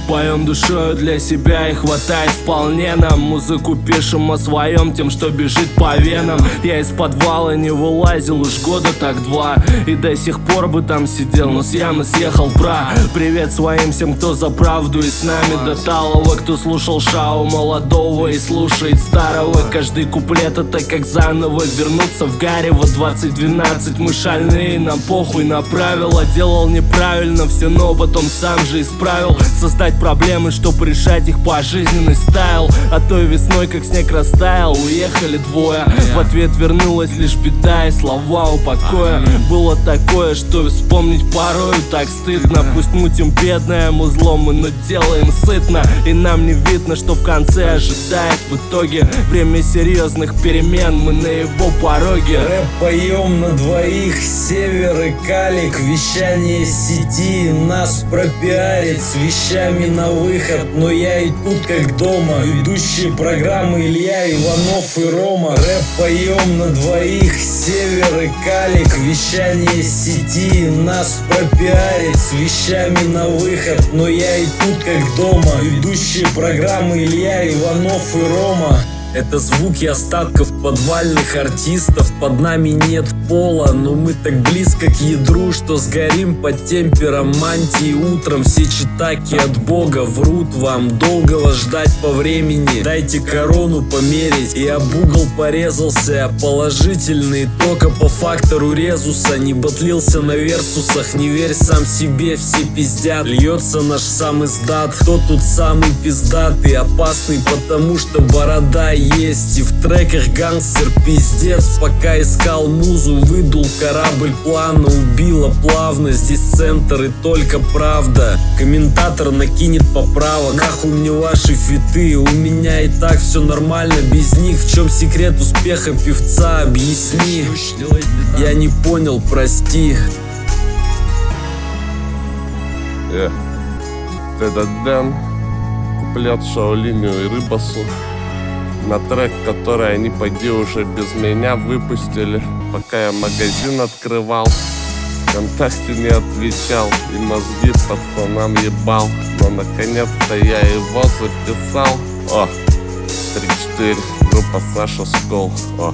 Поем душою для себя и хватает вполне нам. Музыку пишем о своем, тем, что бежит по венам. Я из подвала не вылазил уж года так два, и до сих пор бы там сидел, но с ямы съехал бра. Привет своим всем, кто за правду и с нами до талого, кто слушал Шау молодого и слушает старого. Каждый куплет это как заново вернуться в Гарево 2012. Мы шальные, нам похуй на правила. Делал неправильно все, но потом сам же исправил. Создать проблемы, чтоб решать их пожизненный стайл. А той весной, как снег растаял, уехали двое. В ответ вернулась лишь беда и слова упокоя. Было такое, что вспомнить порою так стыдно. Пусть мутим бедное музло мы, но делаем сытно. И нам не видно, что в конце ожидает в итоге. Время серьезных перемен, мы на его пороге. Рэп поем на двоих, Север и Калик. Вещание сети нас пропиарит с вещами на выход, но я и тут как дома. Ведущие программы Илья, Иванов и Рома. Рэп поем на двоих, Север и Калик. Вещание сети нас пропиарит с вещами на выход, но я и тут как дома. Ведущие программы Илья, Иванов и Рома. Это звуки остатков подвальных артистов. Под нами нет пола, но мы так близко к ядру, что сгорим под темперамантии. Утром все читаки от Бога врут вам. Долгого ждать по времени, дайте корону померить. И об угол порезался положительный, только по фактору резуса. Не батлился на версусах, не верь сам себе, все пиздят. Льется наш сам издат. Кто тут самый пиздатый? Опасный, потому что борода есть. И в треках гангстер пиздец. Пока искал музу, выдул корабль плавно, убила плавно. Здесь центр и только правда. Комментатор накинет поправок. Нахуй мне ваши фиты, у меня и так все нормально без них. В чем секрет успеха певца, объясни. Я не понял, прости. Это Дэн, куплет Шаолиню и Рыбасу на трек, который они, поди, уже без меня выпустили, пока я магазин открывал. ВКонтакте не отвечал и мозги пацанам ебал, но наконец-то я его записал. О, 3-4, группа Саша Скол. О,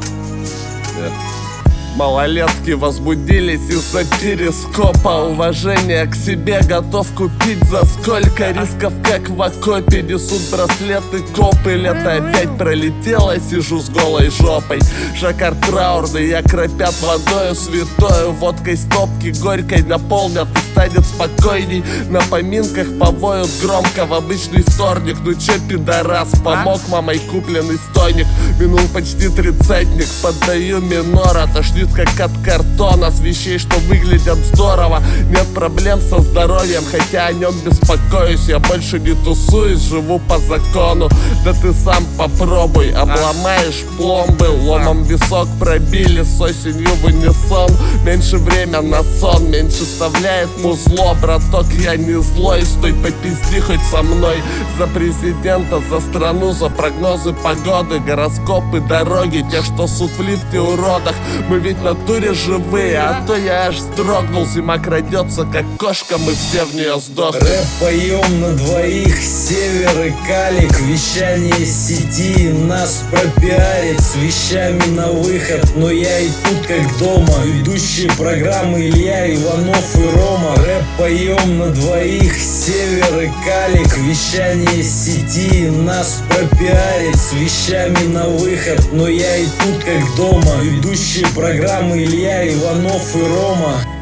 Малолетки возбудились из-за перископа. Уважение к себе готов купить за сколько. Рисков как в окопе, несут браслеты копы. Лето опять пролетело, сижу с голой жопой. Жаккард траурный, я кропят водою святою. Водкой стопки горькой наполнят и станет спокойней. На поминках повоют громко в обычный вторник. Ну чё, пидорас, помог мамой купленный стойник. Минул почти тридцатник, поддаю минор, отошли как от картона, с вещей, что выглядят здорово. Нет проблем со здоровьем, хотя о нем беспокоюсь. Я больше не тусуюсь, живу по закону. Да ты сам попробуй, обломаешь пломбы. Ломом висок пробили, с осенью в унисон. Меньше время на сон, меньше вставляет музло. Браток, я не злой, стой попизди хоть со мной. За президента, за страну, за прогнозы погоды, гороскопы, дороги, те, что суд в лифте уродах. Мы ведь в натуре живые, а то я аж вздрогнул. Зима крадется, как кошка, мы все в нее сдохнем. Рэп поем на двоих, Север и Калик. Вещание сети нас пропиарит с вещами на выход, но я и тут как дома. Ведущие программы Илья, Иванов и Рома. Рэп поем на двоих, Север и Калик. Вещание сети нас пропиарит с вещами на выход, но я и тут как дома. Ведущие программы Илья, Иванов и Рома.